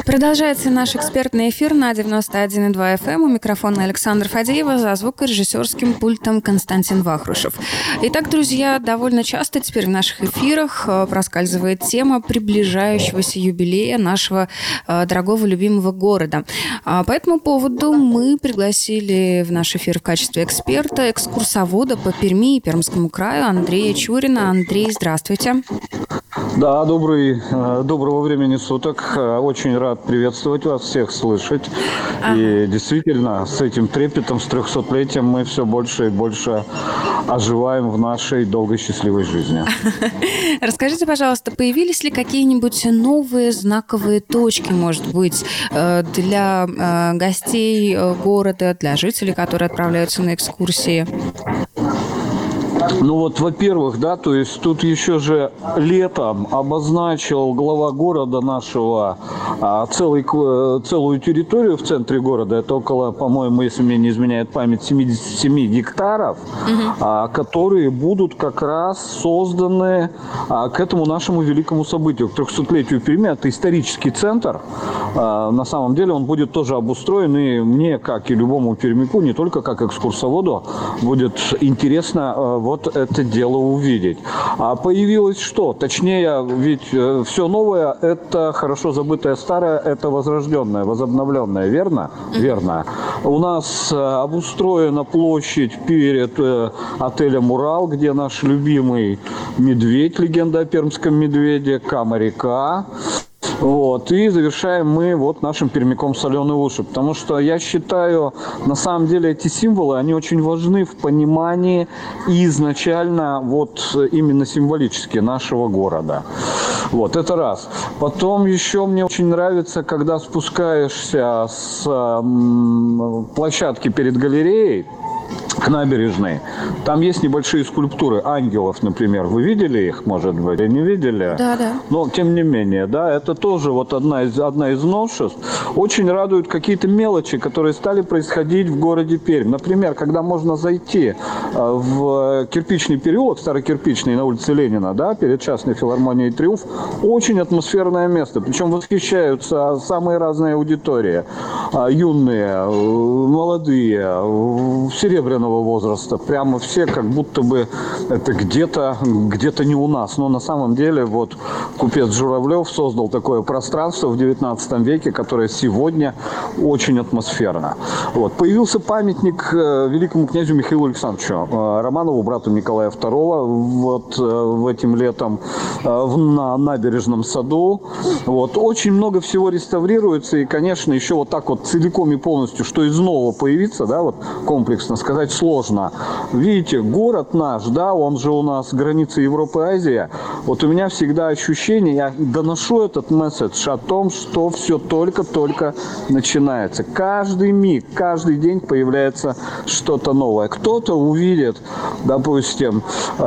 Продолжается наш экспертный эфир на 91,2 FM. У микрофона Александра Фадеева, за звукорежиссерским пультом Константин Вахрушев. Итак, друзья, довольно часто теперь в наших эфирах проскальзывает тема приближающегося юбилея нашего дорогого любимого города. По этому поводу мы пригласили в наш эфир в качестве эксперта экскурсовода по Перми и Пермскому краю Андрея Чурина. Андрей, здравствуйте. Да, доброго времени суток. Очень рад приветствовать вас, всех слышать. И действительно, с этим трепетом, с 300-летием мы все больше и больше оживаем в нашей долгой счастливой жизни. Расскажите, пожалуйста, появились ли какие-нибудь новые знаковые точки, может быть, для гостей города, для жителей, которые отправляются на экскурсии? Ну вот, во-первых, да, то есть тут еще же летом обозначил глава города нашего целую территорию в центре города, это около, по-моему, если мне не изменяет память, 77 гектаров, которые будут как раз созданы к этому нашему великому событию, к 300-летию Перми. Это исторический центр. На самом деле он будет тоже обустроен, и мне, как и любому пермяку, не только как экскурсоводу, будет интересно вот это дело увидеть. А появилось что? Точнее, ведь все новое – это хорошо забытое старое, это возрожденное, возобновленное, верно? Верно. У нас обустроена площадь перед отелем «Урал», где наш любимый медведь, легенда о пермском медведе, Кама-река. Вот. И завершаем мы вот нашим пермяком соленые уши. Потому что я считаю, на самом деле эти символы, они очень важны в понимании изначально вот именно символически нашего города. Вот, это раз. Потом еще мне очень нравится, когда спускаешься с площадки перед галереей к набережной. Там есть небольшие скульптуры ангелов, например. Вы видели их, может быть? Не видели? Да, да. Но, тем не менее, да, это тоже вот одна из новшеств. Очень радуют какие-то мелочи, которые стали происходить в городе Пермь. Например, когда можно зайти в кирпичный переулок, старокирпичный, на улице Ленина, да, перед частной филармонией «Триумф», очень атмосферное место. Причем восхищаются самые разные аудитории. Юные, молодые, серебряного возраста. Прямо все как будто бы это где-то не у нас. Но на самом деле вот купец Журавлев создал такое пространство в 19 веке, которое сегодня очень атмосферно. Вот. Появился памятник великому князю Михаилу Александровичу Романову, брату Николая II, вот этим летом на набережном саду. Вот. Очень много всего реставрируется, и, конечно, еще вот так вот целиком и полностью, что из нового появится, да, вот комплексно сказать сложно. Видите, город наш, да, он же у нас граница Европы и Азии. Вот у меня всегда ощущение, я доношу этот месседж о том, что все только-только начинается. Каждый миг, каждый день появляется что-то новое. Кто-то увидит, допустим,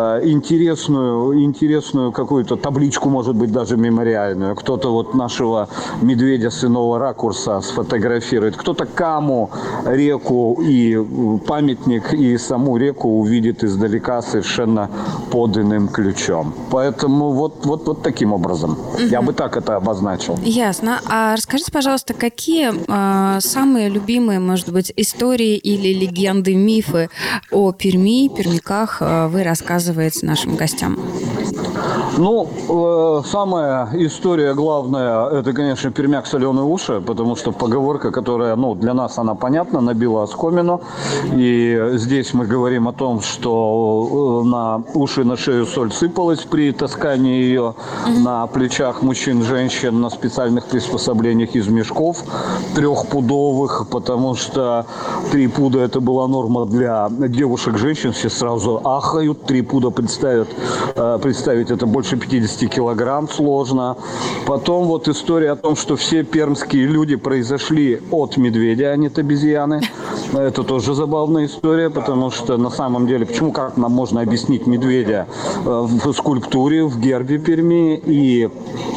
интересную какую-то табличку, может быть, даже мемориальную. Кто-то вот нашего медведя с иного ракурса сфотографирует. Кто-то Каму, реку и памятник, и саму реку увидит издалека совершенно под иным ключом. Поэтому вот таким образом. Я бы так это обозначил. Ясно. А расскажите, пожалуйста, какие самые любимые, может быть, истории или легенды, мифы о Перми, пермяках вы рассказываете нашим гостям? Ну, самая история главная, это, конечно, пермяк соленые уши, потому что поговорка, которая, для нас она понятна, набила оскомину. И здесь мы говорим о том, что на уши, на шею соль сыпалась при таскании ее на плечах мужчин, женщин, на специальных приспособлениях из мешков трехпудовых, потому что 3 пуда это была норма для девушек, женщин. Все сразу ахают, 3 пуда представить это больше 50 килограмм сложно. Потом вот история о том, что все пермские люди произошли от медведя, а не от обезьяны. Это тоже забавная история, потому что на самом деле, как нам можно объяснить медведя в скульптуре, в гербе Перми и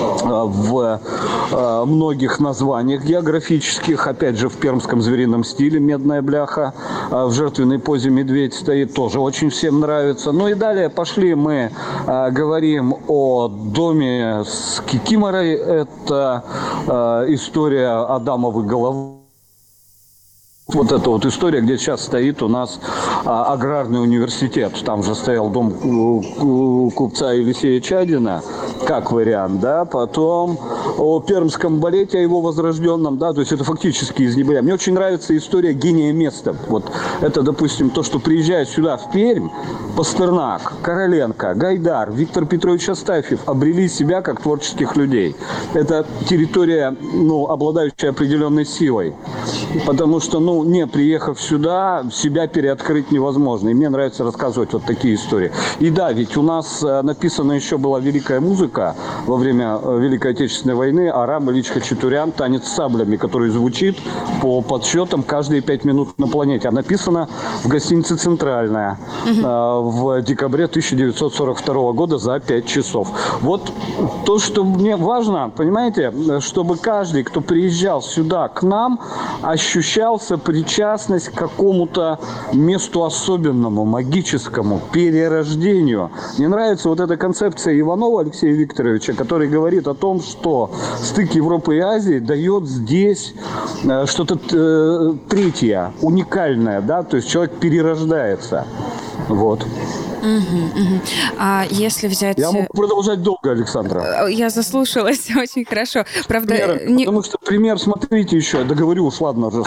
в многих названиях географических, опять же в пермском зверином стиле медная бляха, в жертвенной позе медведь стоит, тоже очень всем нравится. Ну и далее пошли мы говорим говорим о доме с Кикиморой, это история Адамовой головы. Вот эта вот история, где сейчас стоит у нас аграрный университет. Там же стоял дом купца Елисея Чадина, как вариант, да. Потом о пермском балете, о его возрожденном, да, то есть это фактически из небытия. Мне очень нравится история гения места. Вот это, допустим, то, что приезжает сюда, в Пермь, Пастернак, Короленко, Гайдар, Виктор Петрович Астафьев обрели себя как творческих людей. Это территория, обладающая определенной силой. Потому что, не приехав сюда, себя переоткрыть невозможно. И мне нравится рассказывать вот такие истории. И да, ведь у нас написана еще была великая музыка во время Великой Отечественной войны. Арам Ильич Хачатурян «Танец с саблями», который звучит по подсчетам каждые 5 минут на планете. А написана в гостинице «Центральная» в декабре 1942 года за 5 часов. Вот то, что мне важно, понимаете, чтобы каждый, кто приезжал сюда к нам, ощущался причастность к какому-то месту особенному, магическому, перерождению. Мне нравится вот эта концепция Иванова Алексея Викторовича, который говорит о том, что стык Европы и Азии дает здесь что-то третье, уникальное, да, то есть человек перерождается. Вот. А если взять... Я могу продолжать долго, Александра. Я заслушалась очень хорошо. Правда, потому что пример, смотрите еще, я договорю уж, ладно уже.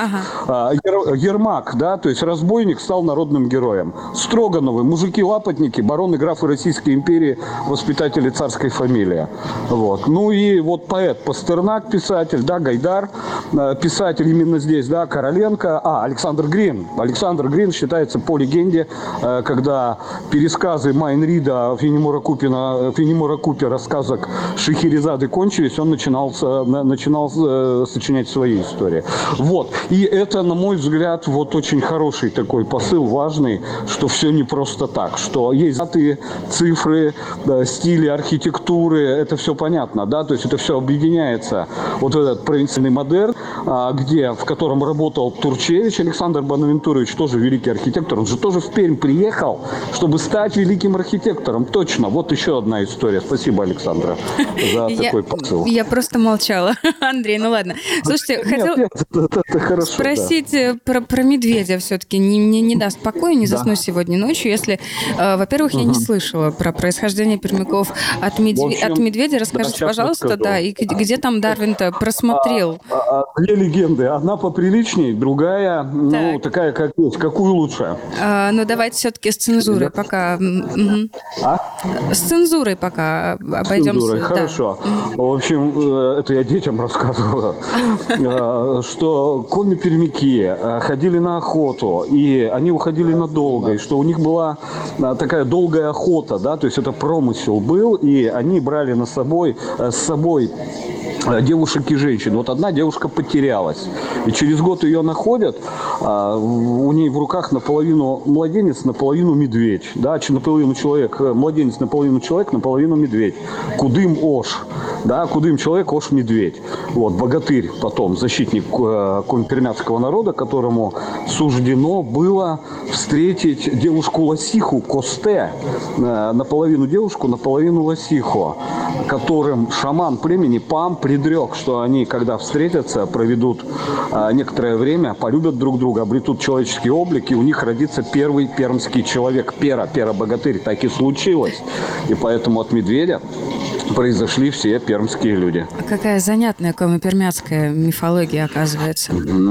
Ермак, да, то есть разбойник стал народным героем. Строгановы, мужики-лапотники, бароны, графы Российской империи, воспитатели царской фамилии. Вот. Ну и вот поэт Пастернак, писатель, да, Гайдар, писатель именно здесь, да, Короленко, Александр Грин. Александр Грин считается по легенде, когда пересказы Майн Рида, Фенемора Купе, рассказок Шахерезады кончились, он начинал сочинять свои истории. Вот. И это, на мой взгляд, вот очень хороший такой посыл, важный, что все не просто так, что есть даты, цифры, стили, архитектуры, это все понятно, да, то есть это все объединяется. Вот этот провинциальный модерн, в котором работал Турчевич Александр Бонавентурович, тоже великий архитектор, он же тоже в Пермь приехал, чтобы стать великим архитектором. Точно. Вот еще одна история. Спасибо, Александра, за такой посыл. Я просто молчала. Андрей, ну ладно. Слушайте, хотел спросить про медведя все-таки. Не даст покоя, не засну сегодня ночью, если, во-первых, я не слышала про происхождение пермяков от медведя. Расскажите, пожалуйста, да, и где там Дарвин-то просмотрел? Две легенды. Одна поприличней, другая, такая, как есть. Какую лучше? Ну, давайте все-таки с цензурой пока. С цензурой пока обойдемся. Хорошо. В общем, это я детям рассказывала, что коми-пермяки ходили на охоту, и они уходили надолго, и что у них была такая долгая охота, да, то есть это промысел был, и они брали с собой девушек и женщин. Вот одна девушка потерялась. И через год ее находят. У ней в руках наполовину младенец, наполовину медведь. Да, наполовину человек. Младенец наполовину человек, наполовину медведь. Кудым Ош. Да, Кудым человек, Ош медведь. Вот, богатырь потом, защитник коми-пермяцкого народа, которому суждено было встретить девушку-лосиху Косте. Наполовину девушку, наполовину лосиху. Которым шаман племени Пам предрек, что они, когда встретятся, проведут некоторое время, полюбят друг друга, обретут человеческий облик, и у них родится первый пермский человек, Пера-богатырь. Так и случилось. И поэтому от медведя произошли все пермские люди. Какая занятная коми-пермяцкая мифология, оказывается.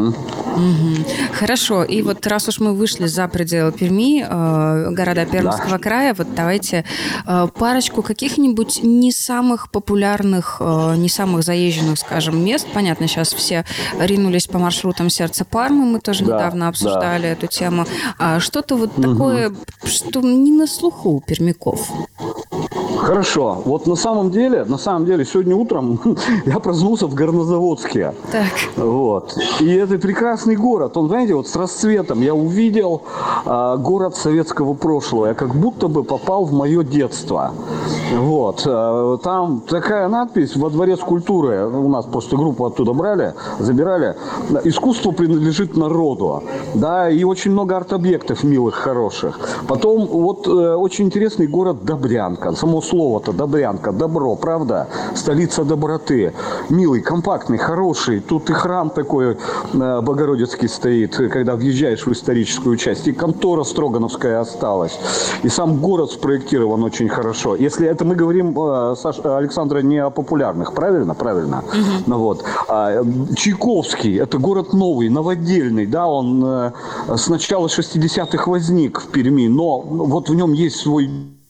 Хорошо. И вот раз уж мы вышли за пределы Перми, города Пермского края, вот давайте парочку каких-нибудь не самых популярных, не самых заезженных, скажем, мест. Понятно, сейчас все ринулись по маршрутам сердца Пармы, мы тоже недавно обсуждали эту тему. Что-то вот такое, что не на слуху у пермяков. Хорошо. Вот на самом деле, сегодня утром я проснулся в Горнозаводске. Так. Вот. И это прекрасный город. Он, знаете, вот с расцветом я увидел город советского прошлого. Я как будто бы попал в мое детство. Вот. Там такая надпись во дворе скульптуры. У нас просто группу оттуда забирали. Искусство принадлежит народу. Да, и очень много арт-объектов милых, хороших. Потом вот очень интересный город Добрянка. Само слово-то, Добрянка, добро, правда? Столица доброты. Милый, компактный, хороший. Тут и храм такой Богородицкий стоит, когда въезжаешь в историческую часть. И контора Строгановская осталась. И сам город спроектирован очень хорошо. Если это мы говорим, Александра, не о популярных, правильно? Правильно. Ну, вот. Чайковский, это город новый, новодельный, да, он с начала 60-х возник в Перми, но вот в нем есть свой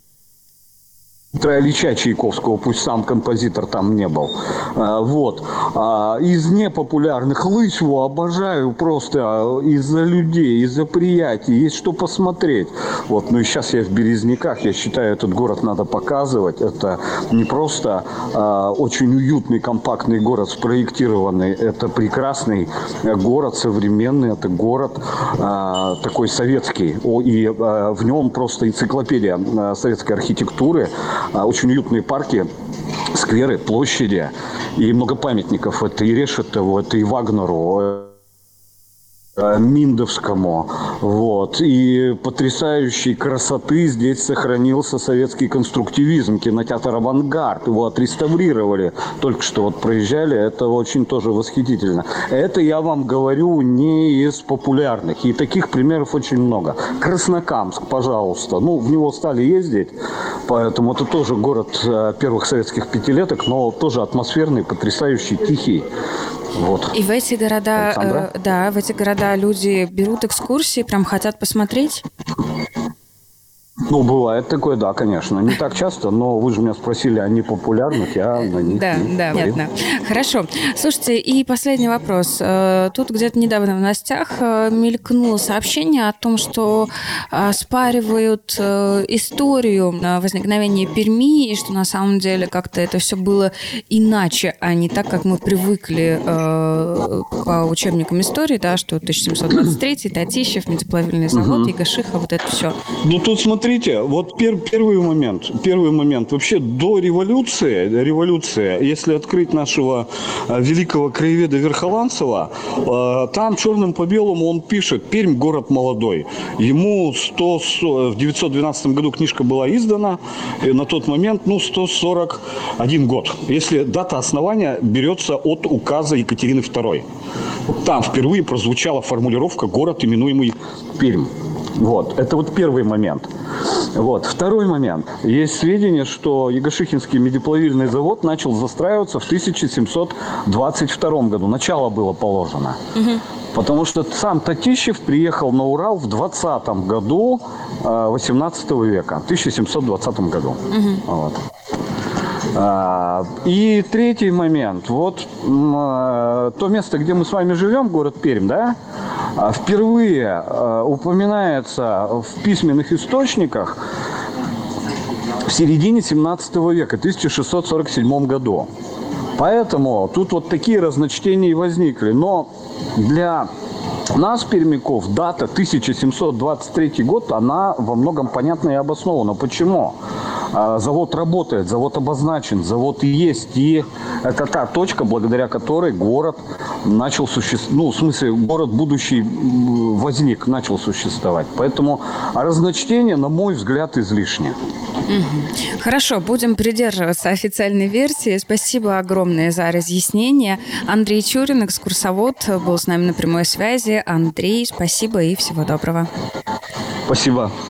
Ильича Чайковского, пусть сам композитор там не был. Вот. Из непопулярных Лысьву обожаю просто из-за людей, из-за приятий. Есть что посмотреть. Вот. Ну и сейчас я в Березниках. Я считаю, этот город надо показывать. Это не просто очень уютный, компактный город, спроектированный. Это прекрасный город, современный. Это город такой советский. И в нем просто энциклопедия советской архитектуры. Очень уютные парки, скверы, площади и много памятников. Это и Решетову, это и Вагнеру, Миндовскому. Вот. И потрясающей красоты здесь сохранился советский конструктивизм, кинотеатр «Авангард». Его отреставрировали. Только что вот проезжали. Это очень тоже восхитительно. Это я вам говорю не из популярных. И таких примеров очень много. Краснокамск, пожалуйста. Ну, в него стали ездить. Поэтому это тоже город первых советских пятилеток, но тоже атмосферный, потрясающий, тихий. Вот. И в эти города, в эти города люди берут экскурсии, прям хотят посмотреть? Ну, бывает такое, да, конечно. Не так часто, но вы же меня спросили о непопулярных, я на них Да, понятно. Хорошо. Слушайте, и последний вопрос. Тут где-то недавно в новостях мелькнуло сообщение о том, что спаривают историю возникновения Перми, и что на самом деле как-то это все было иначе, а не так, как мы привыкли по учебникам истории, да, что 1723, Татищев, медиплавильный завод, Егошиха, вот это все. Ну, тут смотрите, вот первый момент. Вообще до революции, если открыть нашего великого краеведа Верхоланцева, там черным по белому он пишет: Пермь город молодой. Ему в 912 году книжка была издана, и на тот момент 141 год. Если дата основания берется от указа Екатерины II. Там впервые прозвучала формулировка «город, именуемый Пермь». Вот. Это вот первый момент. Вот. Второй момент. Есть сведения, что Егошихинский медиплавильный завод начал застраиваться в 1722 году. Начало было положено. Потому что сам Татищев приехал на Урал в 20 году 18 века. В 1720 году. Вот. И третий момент. Вот то место, где мы с вами живем, город Пермь, да, впервые упоминается в письменных источниках в середине 17 века, 1647 году. Поэтому тут вот такие разночтения и возникли. Но для нас, пермяков, дата 1723 год, она во многом понятна и обоснована. Почему? Завод работает, завод обозначен, завод есть. И это та точка, благодаря которой город начал существовать. В смысле, город будущий начал существовать. Поэтому разночтение, на мой взгляд, излишне. Хорошо, будем придерживаться официальной версии. Спасибо огромное за разъяснение. Андрей Чурин, экскурсовод, был с нами на прямой связи. Андрей, спасибо и всего доброго. Спасибо.